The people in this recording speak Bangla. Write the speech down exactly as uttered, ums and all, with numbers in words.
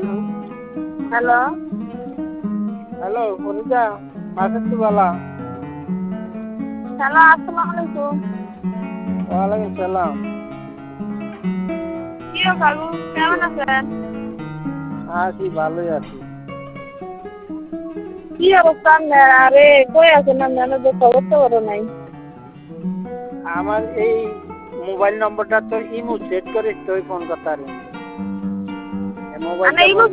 হ্যালো হ্যালো ফরিদা মাসুদ বালা হ্যালো আসসালামু আলাইকুম। ওয়ালাইকুম সালাম। কি বাবু কেমন আছেন? আছি ভালোই আছি। কি অবস্থা আপনার? আরে কই আছেন আপনার? যে খবর তো বড় নাই। আমার এই মোবাইল নম্বরটা তো ইমো সেট করে তুই ফোন করতে পারি। মোবাইলটা